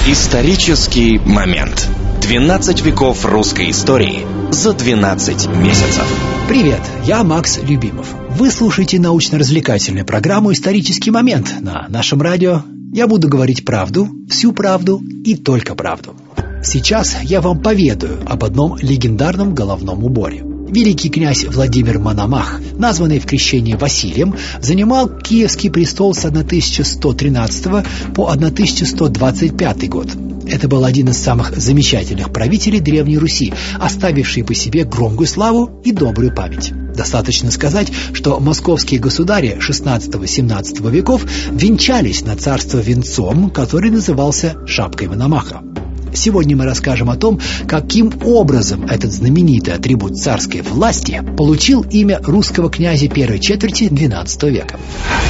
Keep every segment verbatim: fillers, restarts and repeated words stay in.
Исторический момент. двенадцать веков русской истории за двенадцать месяцев. Привет, я Макс Любимов. Вы слушаете научно-развлекательную программу «Исторический момент» на нашем радио. Я буду говорить правду, всю правду и только правду. Сейчас я вам поведаю об одном легендарном головном уборе. Великий князь Владимир Мономах, названный в крещении Василием, занимал Киевский престол с тысяча сто тринадцатого по тысяча сто двадцать пятый год. Это был один из самых замечательных правителей Древней Руси, оставивший по себе громкую славу и добрую память. Достаточно сказать, что московские государи шестнадцатого-семнадцатого веков венчались на царство венцом, который назывался шапкой Мономаха. Сегодня мы расскажем о том, каким образом этот знаменитый атрибут царской власти получил имя русского князя первой четверти двенадцатого века.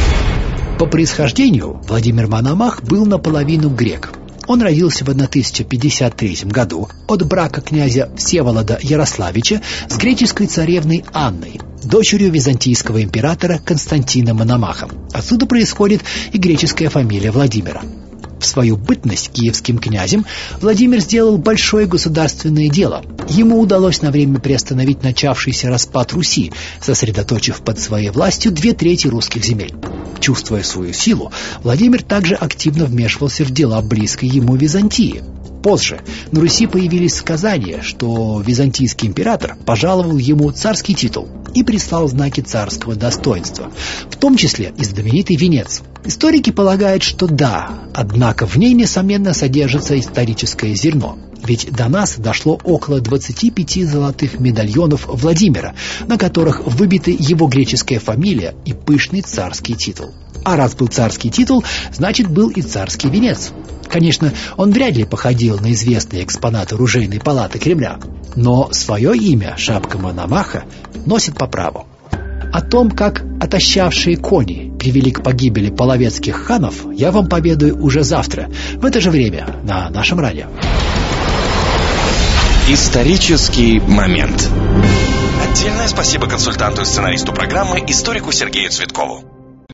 По происхождению Владимир Мономах был наполовину грек. Он родился в тысяча пятьдесят третьем году от брака князя Всеволода Ярославича с греческой царевной Анной, дочерью византийского императора Константина Мономаха. Отсюда происходит и греческая фамилия Владимира. В свою бытность киевским князем Владимир сделал большое государственное дело. Ему удалось на время приостановить начавшийся распад Руси, сосредоточив под своей властью две трети русских земель. Чувствуя свою силу, Владимир также активно вмешивался в дела близкой ему Византии. Позже на Руси появились сказания, что византийский император пожаловал ему царский титул и прислал знаки царского достоинства, в том числе и знаменитый венец. Историки полагают, что да, однако в ней, несомненно, содержится историческое зерно. Ведь до нас дошло около двадцати пяти золотых медальонов Владимира, на которых выбиты его греческая фамилия и пышный царский титул. А раз был царский титул, значит, был и царский венец. Конечно, он вряд ли походил на известные экспонаты оружейной палаты Кремля, но свое имя шапка Мономаха носит по праву. О том, как отощавшие кони привели к погибели половецких ханов, я вам поведаю уже завтра, в это же время, на нашем радио. Исторический момент. Отдельное спасибо консультанту и сценаристу программы, историку Сергею Цветкову.